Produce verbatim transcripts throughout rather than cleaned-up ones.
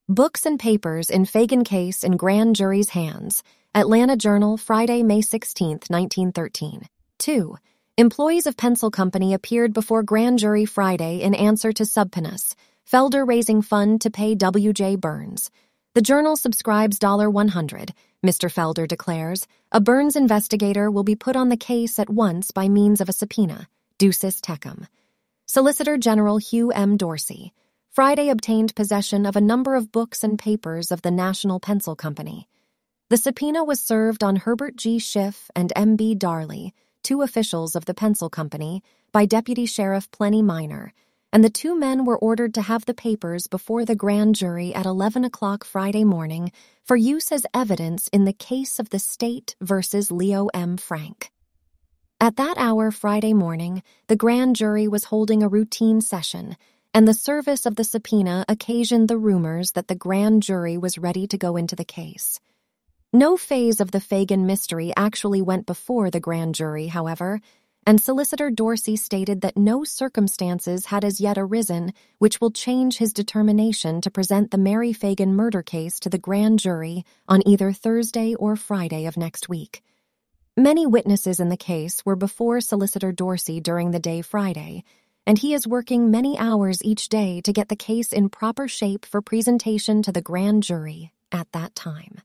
Books and papers in Fagan case in grand jury's hands. Atlanta Journal, Friday, May sixteenth, nineteen thirteen. two. Employees of Pencil Company appeared before grand jury Friday in answer to subpoenas. Felder raising fund to pay W J Burns. The Journal subscribes one hundred dollars. Mister Felder declares, a Burns investigator will be put on the case at once by means of a subpoena. Ducis tecum. Solicitor General Hugh M. Dorsey. Friday obtained possession of a number of books and papers of the National Pencil Company. The subpoena was served on Herbert G. Schiff and M B Darley, two officials of the Pencil Company, by Deputy Sheriff Plenny Minor, and the two men were ordered to have the papers before the grand jury at eleven o'clock Friday morning for use as evidence in the case of the State versus Leo M. Frank. At that hour Friday morning, the grand jury was holding a routine session, and the service of the subpoena occasioned the rumors that the grand jury was ready to go into the case. No phase of the Fagan mystery actually went before the grand jury, however, and Solicitor Dorsey stated that no circumstances had as yet arisen which will change his determination to present the Mary Fagan murder case to the grand jury on either Thursday or Friday of next week. Many witnesses in the case were before Solicitor Dorsey during the day Friday, and he is working many hours each day to get the case in proper shape for presentation to the grand jury at that time.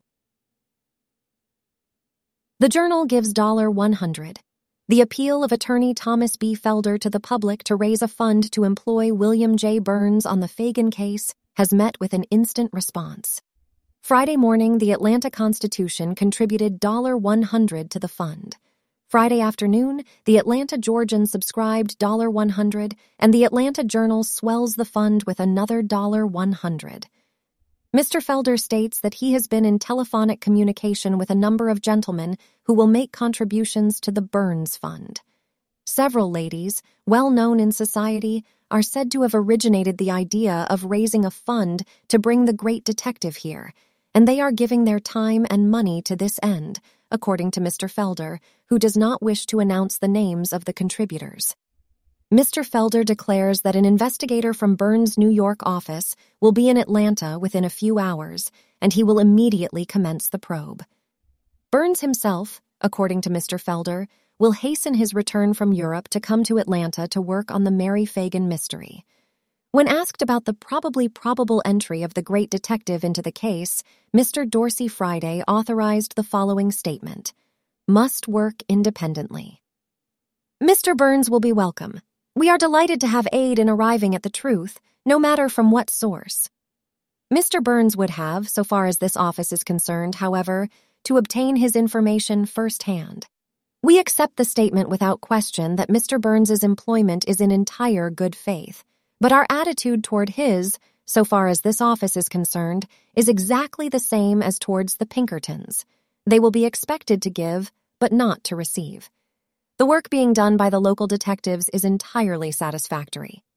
The Journal gives one hundred dollars. The appeal of attorney Thomas B. Felder to the public to raise a fund to employ William J. Burns on the Fagan case has met with an instant response. Friday morning, the Atlanta Constitution contributed one hundred dollars to the fund. Friday afternoon, the Atlanta Georgian subscribed one hundred dollars, and the Atlanta Journal swells the fund with another one hundred dollars. Mister Felder states that he has been in telephonic communication with a number of gentlemen who will make contributions to the Burns Fund. Several ladies, well known in society, are said to have originated the idea of raising a fund to bring the great detective here, and they are giving their time and money to this end, according to Mister Felder, who does not wish to announce the names of the contributors. Mister Felder declares that an investigator from Burns' New York office will be in Atlanta within a few hours, and he will immediately commence the probe. Burns himself, according to Mister Felder, will hasten his return from Europe to come to Atlanta to work on the Mary Fagan mystery. When asked about the probably probable entry of the great detective into the case, Mister Dorsey Friday authorized the following statement: must work independently. Mister Burns will be welcome. We are delighted to have aid in arriving at the truth, no matter from what source. Mister Burns would have, so far as this office is concerned, however, to obtain his information firsthand. We accept the statement without question that Mister Burns's employment is in entire good faith, but our attitude toward his, so far as this office is concerned, is exactly the same as towards the Pinkertons. They will be expected to give, but not to receive. The work being done by the local detectives is entirely satisfactory.